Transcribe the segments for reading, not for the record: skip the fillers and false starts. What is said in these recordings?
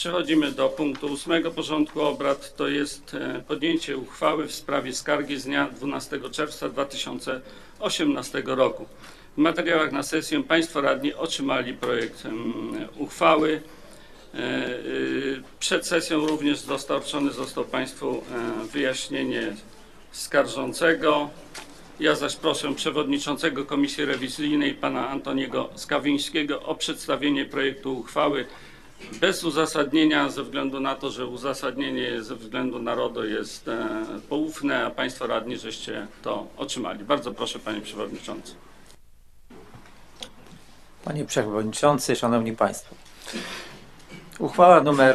Przechodzimy do punktu 8 porządku obrad, to jest podjęcie uchwały w sprawie skargi z dnia 12 czerwca 2018 roku. W materiałach na sesję Państwo radni otrzymali projekt uchwały. Przed sesją również dostarczone zostało Państwu wyjaśnienie skarżącego. Ja zaś proszę przewodniczącego Komisji Rewizyjnej pana Antoniego Skawińskiego o przedstawienie projektu uchwały bez uzasadnienia, ze względu na to, że uzasadnienie ze względu na RODO jest poufne, a Państwo radni żeście to otrzymali. Bardzo proszę, panie przewodniczący. Panie przewodniczący, szanowni państwo. Uchwała nr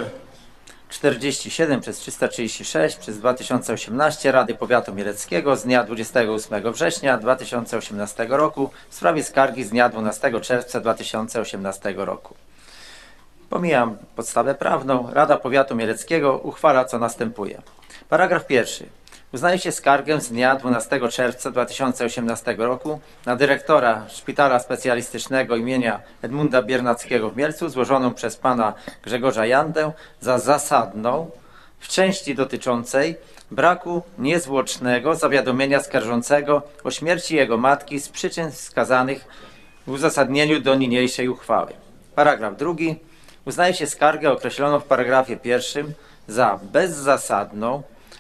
47 przez 336 przez 2018 Rady Powiatu Mieleckiego z dnia 28 września 2018 roku w sprawie skargi z dnia 12 czerwca 2018 roku. Pomijam podstawę prawną. Rada Powiatu Mieleckiego uchwala, co następuje. Paragraf pierwszy. Uznaje się skargę z dnia 12 czerwca 2018 roku na dyrektora Szpitala Specjalistycznego imienia Edmunda Biernackiego w Mielcu złożoną przez pana Grzegorza Jandę za zasadną w części dotyczącej braku niezwłocznego zawiadomienia skarżącego o śmierci jego matki z przyczyn wskazanych w uzasadnieniu do niniejszej uchwały. Paragraf drugi. Uznaje się skargę określoną w paragrafie pierwszym za bezzasadną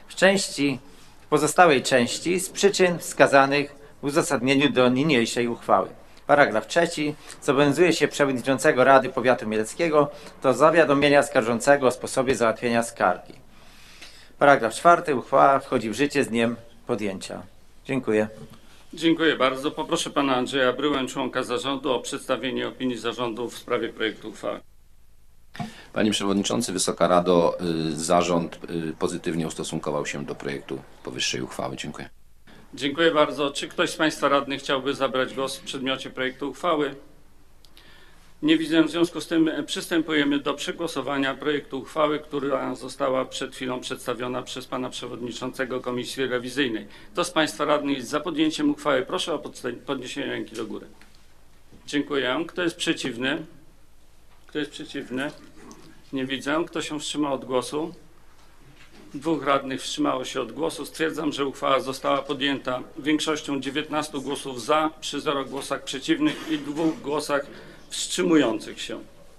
w pozostałej części z przyczyn wskazanych w uzasadnieniu do niniejszej uchwały. Paragraf trzeci. Zobowiązuje się przewodniczącego Rady Powiatu Mieleckiego do zawiadomienia skarżącego o sposobie załatwienia skargi. Paragraf czwarty. Uchwała wchodzi w życie z dniem podjęcia. Dziękuję. Dziękuję bardzo. Poproszę pana Andrzeja Bryłę, członka zarządu, o przedstawienie opinii zarządu w sprawie projektu uchwały. Panie Przewodniczący, Wysoka Rado, zarząd pozytywnie ustosunkował się do projektu powyższej uchwały. Dziękuję. Dziękuję bardzo. Czy ktoś z Państwa radnych chciałby zabrać głos w przedmiocie projektu uchwały? Nie widzę, w związku z tym przystępujemy do przegłosowania projektu uchwały, która została przed chwilą przedstawiona przez pana przewodniczącego Komisji Rewizyjnej. Kto z Państwa radnych jest za podjęciem uchwały? Proszę o podniesienie ręki do góry. Dziękuję. Kto jest przeciwny? Kto jest przeciwny? Nie widzę. Kto się wstrzymał od głosu? 2 radnych wstrzymało się od głosu. Stwierdzam, że uchwała została podjęta większością 19 głosów za, przy 0 głosach przeciwnych i 2 głosach wstrzymujących się.